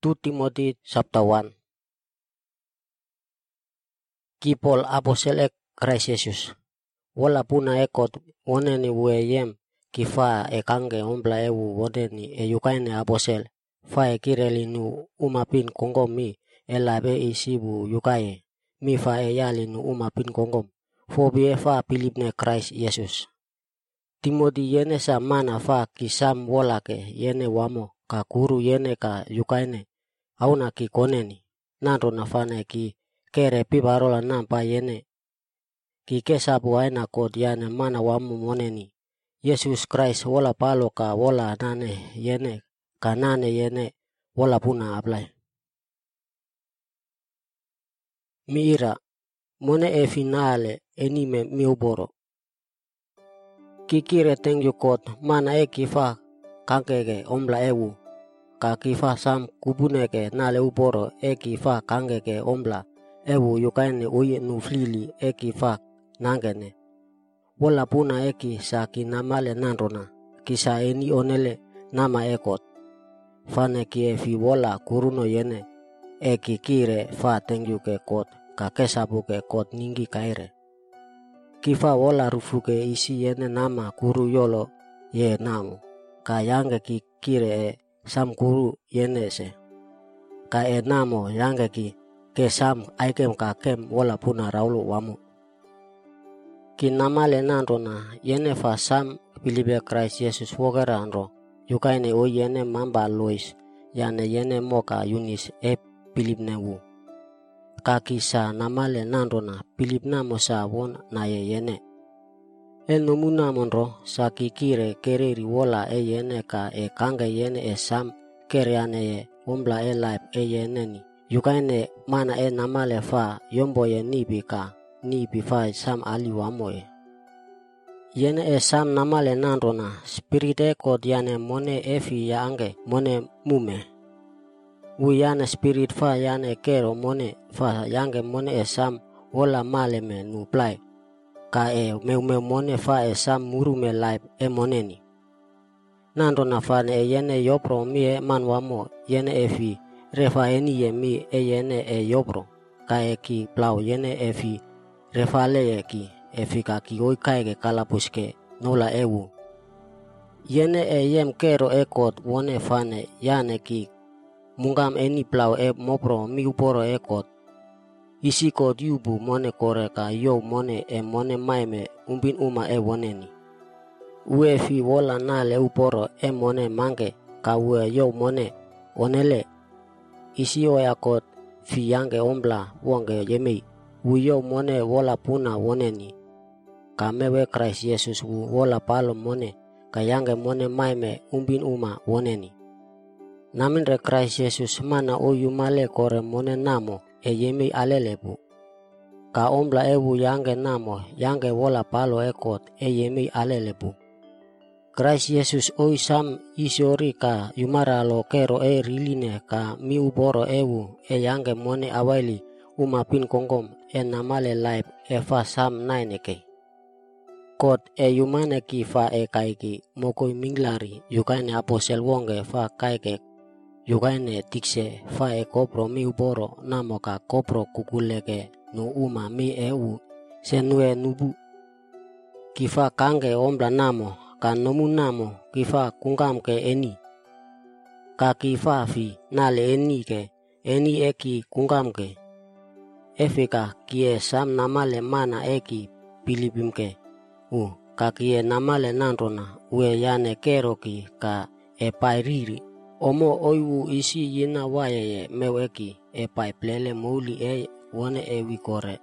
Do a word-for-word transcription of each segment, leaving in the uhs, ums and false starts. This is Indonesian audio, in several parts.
tu Timothy chapter one. Ki Paul apostle ek Christ Jesus. Wala puna ekot woneni weyem ki fa ekange ombla ewu woneni e yukaine apostle fa ekireli nu umapin kongom mi elabe isibu yukaye mi fa eyali nu umapin kongom fobi e fa pilipne Christ Jesus. Timothy yene sa mana fa kisam wolake yene wamo ka kuru yene ka yukaine auna ki koneni nando nafane ki kere pibarola nampa yene ki kesabu aina kod yane mana wamu moneni Yesus Christ wala palo ka wala nane yene ka nane yene wala puna ablay. Miira mone e finale enime miuboro kikire tengyu kot mana e kifa kangkege ombla ewu ka kifa sam kubuneke nale uboro e kifa kangkege ombla ewu yukaine uye nuflili e kifa nangene wala puna eki sa kinamale nandona kisa eni onele nama ekot fane kie fi wala kuruno yene eki kire fa tengyu ke kot ka kesabu ke kot ningi kaire kifa wala rufuke isi yene nama kuru yolo ye namu ka yange ki kire e sam kuru yene se ka e namo yange ki ke sam aikem ka kem wala puna raulu wamu kinamale nandona yene fa sam pilibe Christ Jesus wogera andro yukaine o yene mamba Lois yane yene moka Yunis e pilipne wu kakisa namale nandona pilip namo sa won na ye yene el nomuna monro sa kikire kereri wola e yene ka e kange yene e sam kereane ye ombla e life e yene ni yukaine mana e namale fa yombo ye nibi ka nibi fa sam ali wamoe yene e sam namale nandona spirit e kod yane mone efi yange mone mume Wiyana spirit fa yane kero mone fa yange mone e sam wola male me nu play ka e meu meu mone fa e sam muru me life e moneni nando na fa ne yene yopro mi e manwamo yene e fi refa eni ye mi e yene e yopro ka e ki plau yene e fi refa le e ki e fi ka ki oi kaige kalapuske nola ewu yene e yem kero e kot wone fa ne yane ki mungam eni plau e mopro mi uporo e kot isi kot yubu mone kore ka yo mone e mone maime umbin uma e woneni ue fi wola nale uporo e mone mange ka ue yo mone onele isi o ya kot fi yange ombla wonge yemi u yo mone wola puna woneni ka mewe Christ Jesus wu wola palo mone ka yange mone maime umbin uma woneni namin re Christ Jesus mana o yumale kore mone namo e yemi alelebu ka ombla ewu yange namo yange wola palo ekot e yemi alelebu Christ Jesus oi sam isiori ka yumara lo kero e riline ka mi uboro ewu e yange mone awaili umapin kongom e namale life e fa sam naineke kot e yumane ki fa e kaiki mokoi minglari yukaine apostle wonge fa kaike yukaine tikse fa e kopro mi uboro namo ka kopro kukuleke no uma mi eu senue nubu kifa kange ombla namo ka nomu namo kifa kungam ke eni ka kifa fi nale eni ke eni eki kungam ke efika kie sam namale mana eki pilipim ke u ka kie namale nandona ue yane keroki ka e pairiri omo oiwu isi yina wayeye meweki e pai plele mouli e wone e wikore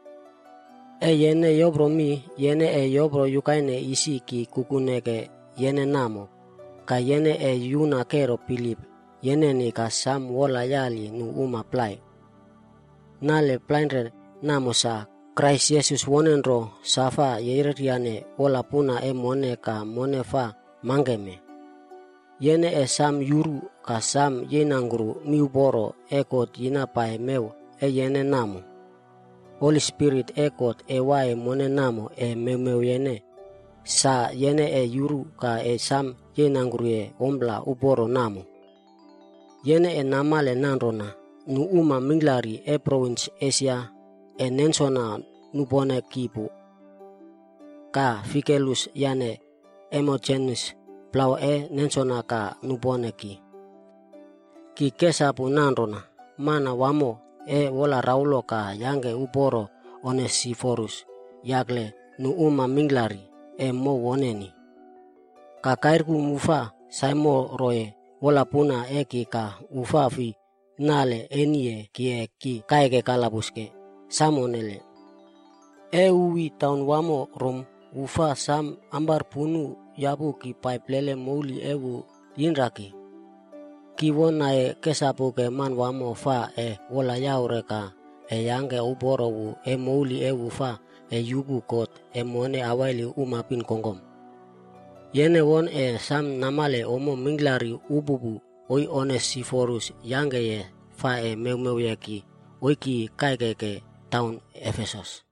e yene yobro mi yene e yobro yukaine isi ki kukuneke yene namo ka yene e yuna kero pilip yene ni ka sam wola yali nu uma play nale plainre namo sa Christ Jesus wonenro safa yeiriane wola puna e mone ka mone fa mangeme yene e sam yuru ka sam yenangru miuboro ekot yina pae meu e yene namo Holy Spirit ekot e wae mone namo e meu meu yene sa yene e yuru ka e sam yenangru e ombla uboro namo Yene e namale nanrona nu uma minglari e province Asia e nensona nupone kipu. Ka Fikelus yane Emogenes plau e nensona ka nupone ki. Ki kesapu nanrona mana wamo e wola raulo ka yange uporo Onesiphorus yakle nu uma minglari e mo woneni. Ka kairku mufa saimo roe wola puna eki ka ufa fi nale enie kie ki kaike kalabuske samonele. E uwi taun wamo rom ufa sam ambar punu yabu ki paiplele mouli ewu yinraki. Ki wona e kesapu ke man wamo fa e wola yaure ka e yange uboro wu e mouli ewu fa e yugu kot e mone awaili umapin kongom. Yene won e sam namale omo minglari ububu oi Onesiphorus yange ye fa e meu meu yeki oiki kaikeke taun Efesos.